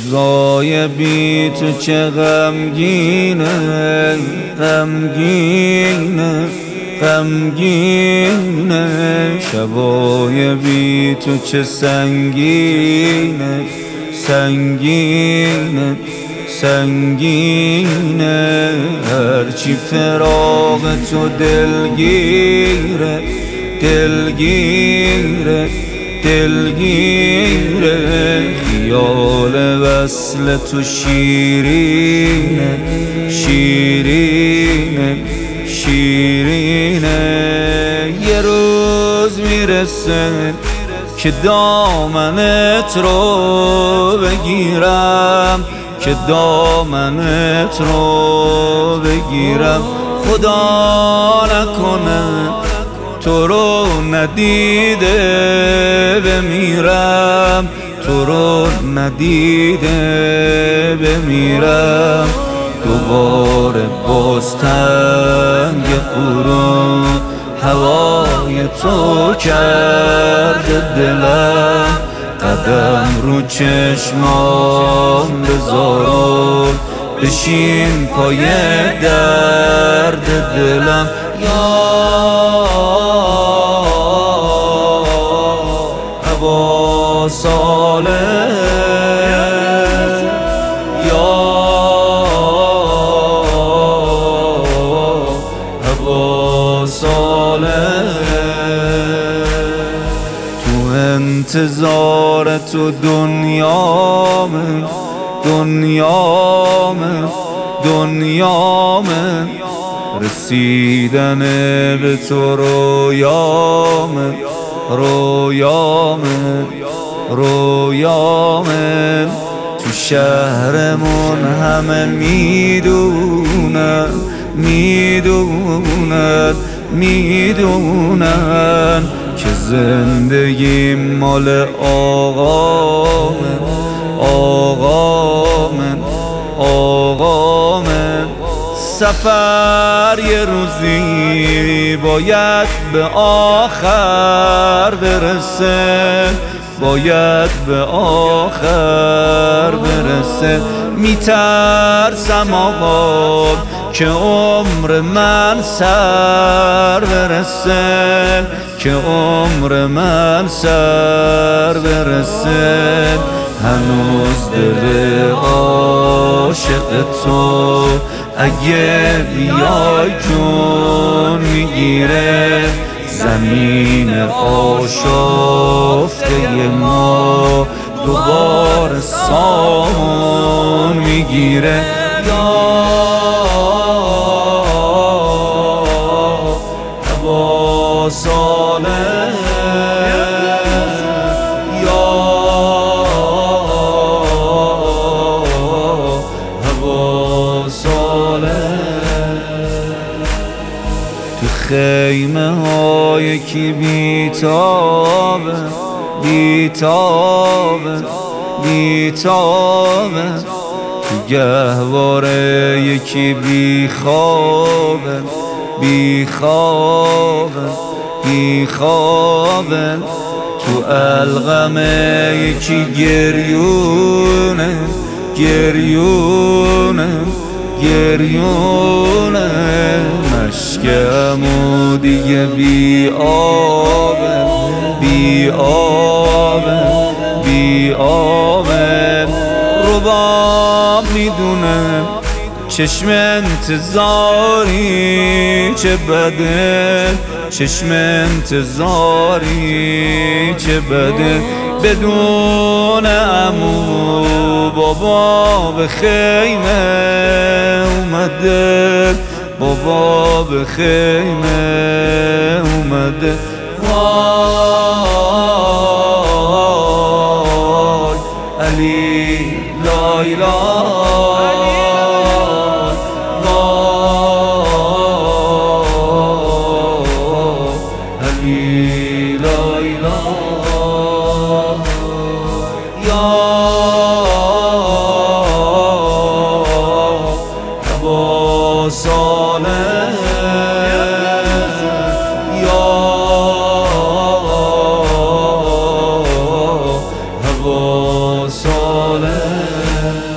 روزای بی تو چه غمگینه، غمگینه، غمگینه. شبای بی تو چه سنگینه، سنگینه، سنگینه. هرچی فراق تو دلگیره، دلگیره، دلگیره. خیال وصل تو شیرینه، شیرینه، شیرینه. یه روز میرسه که دامنت رو بگیرم، که دامنت رو بگیرم. خدا نکنه تو رو ندیده بمیرم، تو رو ندیده بمیرم. دوباره باز تنگ قرون هوای تو کرده دلم. قدم رو چشمام بذار بشین پای درد دلم. هوا ساله، یا هوا ساله. تو انتظار تو دنیامه، دنیامه، دنیامه. رسیدن به تو رویامه، رویامه، رویامه. تو شهرمون همه میدونن، میدونن، میدونن که زندگی مال آقامه، آقامه، آقامه. سفر یه روزی باید به آخر برسه، باید به آخر برسه. میترسم آقا که عمر من سر برسه، که عمر من سر برسه. هنوز دل عاشق تو اگه بیای جون میگیره. زمین آشفته ما دوباره سامون میگیره. هوا ساله، یا هوا ساله. تو خیمه های کی بیتابه، بیتابه، بیتابه. تو گهواره یکی بیخوابه، بیخوابه، بیخوابه. تو علقمه یکی گریونه، گریونه، گریونه. مشکمو دیگه بی آبه، بی آبه، بی آبه. رباب میدونه چشم انتظاری چه بده، چشم انتظاری چه بده. بدون عمو بابا به خیمه اومده، بابا به خیمه اومده. وای علی لای لای، وای علی لای لای. یا هوا ساله، یا هوا صالح